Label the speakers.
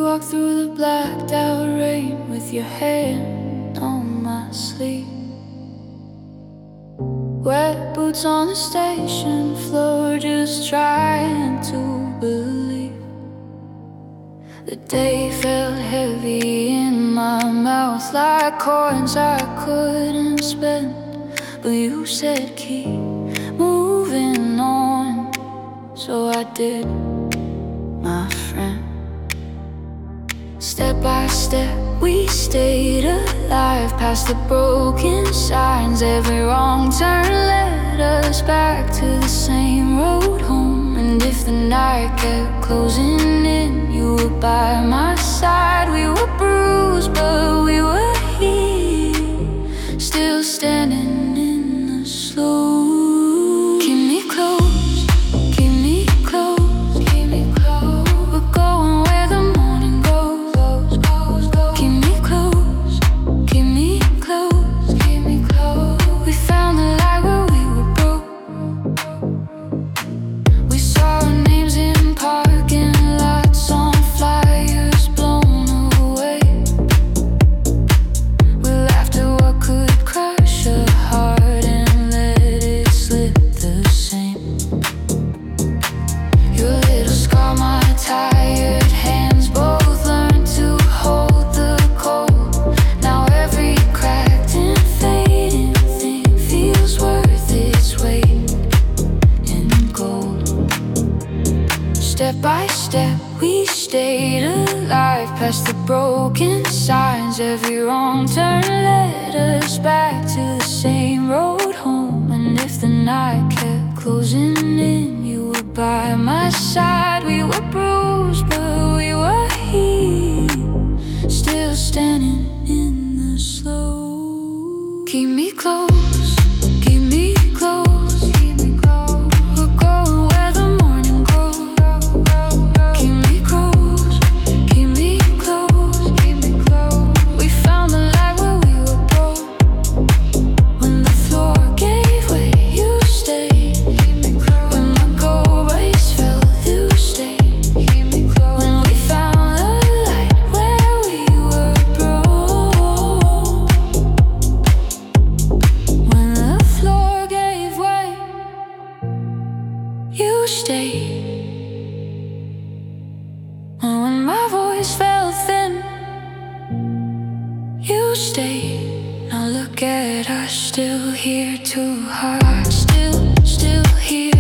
Speaker 1: walk through the blacked out rain with your hand on my sleeve. Wet boots on the station floor, just trying to believe. The day felt heavy in my mouth, like coins I couldn't spend. But you said keep moving on, so I did, my friend. Step by step we stayed alive, past the broken signs. Every wrong turn led us back to the same road home. And if the night kept closing in, you were by my side. We were bruised, but we were here, still standing in the slow. Keep me close, keep me close, keep me close. We're going where the morning goes. Keep me close, keep me close, keep me close. We found the light where we were broke. We saw our names in parking lots, on flyers blown away. We laughed at what could crush a heart and let it slip the same. Your little scar, my tired hands, both learned to hold the cold. Now every cracked and fading thing feels worth its weight in gold. Step by step we stayed alive, past the broken signs. Every wrong turn led us back to the same road home. And if the night kept closing in, you were by my side. We were bruised, but we were here, still standing in the slow. Keep me close, keep me close, keep me close. We're going where the morning grows. Keep me close, keep me close, keep me close. We found the light where we were broke. When the floor gave way, you stayed. Keep me close. When my gold race fell, you stayed. Keep me close. When we found the light where we were broke. When the floor gave way, you stayed. And when my voice fell thin, you stayed. Now look at us, still here, two hearts, still here.